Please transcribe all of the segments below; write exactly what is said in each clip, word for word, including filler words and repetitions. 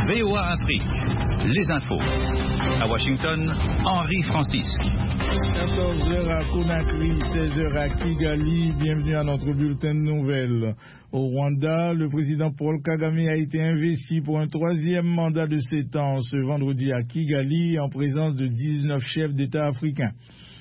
V O A Afrique, les infos. À Washington, Henri Francis. quatorze heures à Conakry, seize heures à Kigali. Bienvenue à notre bulletin de nouvelles. Au Rwanda, le président Paul Kagame a été investi pour un troisième mandat de sept ans ce vendredi à Kigali en présence de dix-neuf chefs d'État africains.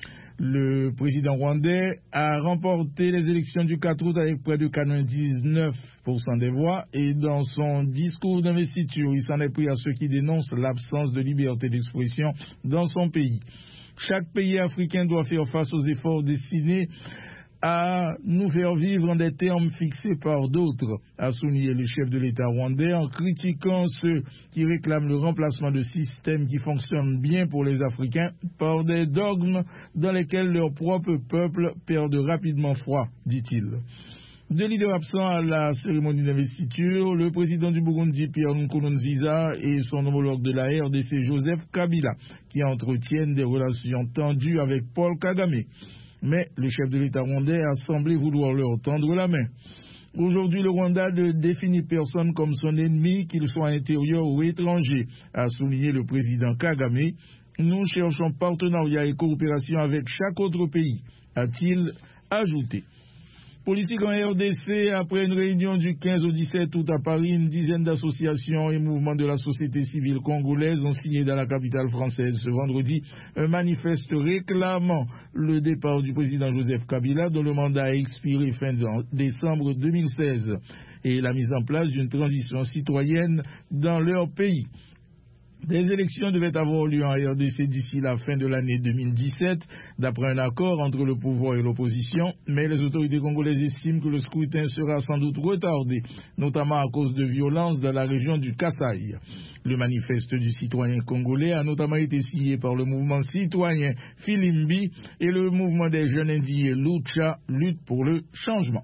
Le président rwandais a remporté les élections du quatre août avec près de quatre-vingt-dix-neuf pour cent des voix et dans son discours d'investiture, il s'en est pris à ceux qui dénoncent l'absence de liberté d'expression dans son pays. Chaque pays africain doit faire face aux efforts destinés à nous faire vivre en des termes fixés par d'autres, a souligné le chef de l'État rwandais en critiquant ceux qui réclament le remplacement de systèmes qui fonctionnent bien pour les Africains par des dogmes dans lesquels leur propre peuple perd rapidement foi, dit-il. Deux leaders absents à la cérémonie d'investiture, le président du Burundi Pierre Nkurunziza et son homologue de la R D C Joseph Kabila, qui entretiennent des relations tendues avec Paul Kagame. Mais le chef de l'État rwandais a semblé vouloir leur tendre la main. Aujourd'hui, le Rwanda ne définit personne comme son ennemi, qu'il soit intérieur ou étranger, a souligné le président Kagame. Nous cherchons partenariat et coopération avec chaque autre pays, a-t-il ajouté. Politique en R D C, après une réunion du quinze au dix-sept août à Paris, une dizaine d'associations et mouvements de la société civile congolaise ont signé dans la capitale française ce vendredi un manifeste réclamant le départ du président Joseph Kabila dont le mandat a expiré fin décembre deux mille seize et la mise en place d'une transition citoyenne dans leur pays. Des élections devaient avoir lieu en R D C d'ici la fin de l'année deux mille dix-sept, d'après un accord entre le pouvoir et l'opposition, mais les autorités congolaises estiment que le scrutin sera sans doute retardé, notamment à cause de violences dans la région du Kasaï. Le manifeste du citoyen congolais a notamment été signé par le mouvement citoyen Filimbi et le mouvement des jeunes indiens Lucha, Lutte pour le changement.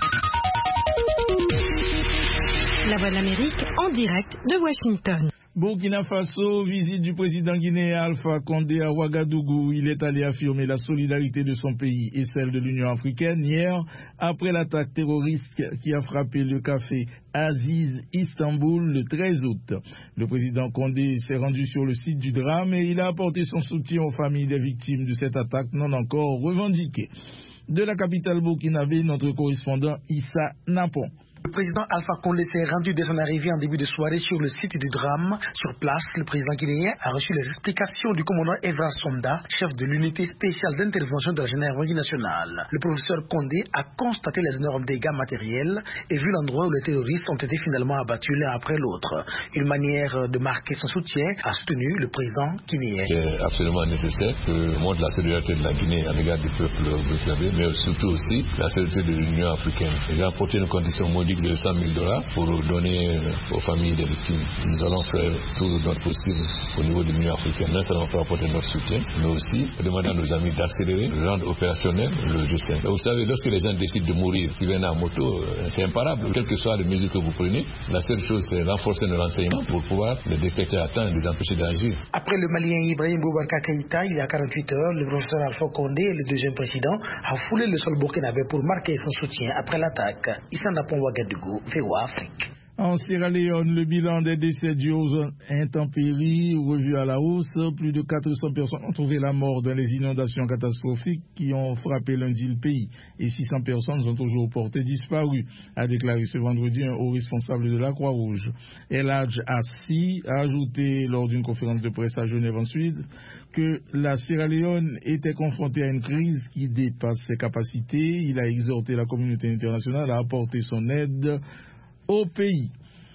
La Voix de l'Amérique en direct de Washington. Burkina Faso, visite du président guinéen Alpha Condé à Ouagadougou. Il est allé affirmer la solidarité de son pays et celle de l'Union africaine hier après l'attaque terroriste qui a frappé le café Aziz Istanbul le treize août. Le président Condé s'est rendu sur le site du drame et il a apporté son soutien aux familles des victimes de cette attaque non encore revendiquée. De la capitale burkinabé, notre correspondant Issa Napon. Le président Alpha Condé s'est rendu dès son arrivée en début de soirée sur le site du drame. Sur place, le président guinéen a reçu les explications du commandant Evra Sonda, chef de l'unité spéciale d'intervention de la gendarmerie nationale. Le professeur Condé a constaté les énormes dégâts matériels et vu l'endroit où les terroristes ont été finalement abattus l'un après l'autre. Une manière de marquer son soutien, a soutenu le président guinéen. C'est absolument nécessaire que montre la solidarité de la Guinée à l'égard du peuple burkinabé, mais surtout aussi la solidarité de l'Union africaine. Ils ont apporté une condition modique de cent mille dollars pour donner aux familles des victimes. Nous allons faire tout notre possible au niveau de l'Union africaine. Non seulement pour apporter notre soutien, mais aussi demander à nos amis d'accélérer, de rendre opérationnel le G cinq. Vous savez, lorsque les gens décident de mourir, qui viennent à moto, c'est imparable. Quelles que soient les mesures que vous prenez, la seule chose c'est renforcer nos renseignements pour pouvoir les détecter à temps et les empêcher d'agir. Après le Malien Ibrahim Boubacar Keïta, il y a quarante-huit heures, le professeur Alpha Condé, le deuxième président, a foulé le sol burkinabé pour marquer son soutien après l'attaque. Issa Napon Ouagadougou, V O A Afrique. En Sierra Leone, le bilan des décès dus aux intempéries revu à la hausse. Plus de quatre cents personnes ont trouvé la mort dans les inondations catastrophiques qui ont frappé lundi le pays. Et six cents personnes sont toujours portées disparues, a déclaré ce vendredi un haut responsable de la Croix-Rouge. El Hadj Assi a ajouté lors d'une conférence de presse à Genève en Suisse que la Sierra Leone était confrontée à une crise qui dépasse ses capacités. Il a exhorté la communauté internationale à apporter son aide au pays.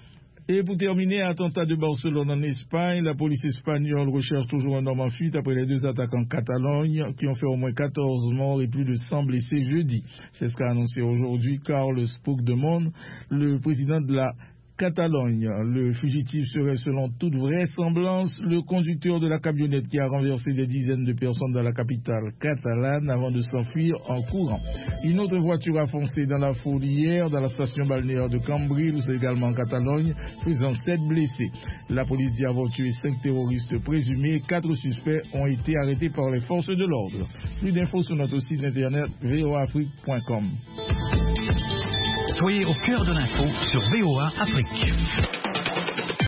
Et pour terminer, attentat de Barcelone en Espagne, la police espagnole recherche toujours un homme en fuite après les deux attaques en Catalogne qui ont fait au moins quatorze morts et plus de cent blessés jeudi. C'est ce qu'a annoncé aujourd'hui Carles Puigdemont, le président de la Catalogne. Le fugitif serait selon toute vraisemblance le conducteur de la camionnette qui a renversé des dizaines de personnes dans la capitale catalane avant de s'enfuir en courant. Une autre voiture a foncé dans la foule hier dans la station balnéaire de Cambrils, également en Catalogne, faisant sept blessés. La police dit avoir tué cinq terroristes présumés. Quatre suspects ont été arrêtés par les forces de l'ordre. Plus d'infos sur notre site internet v o a afrique point com. Soyez au cœur de l'info sur V O A Afrique.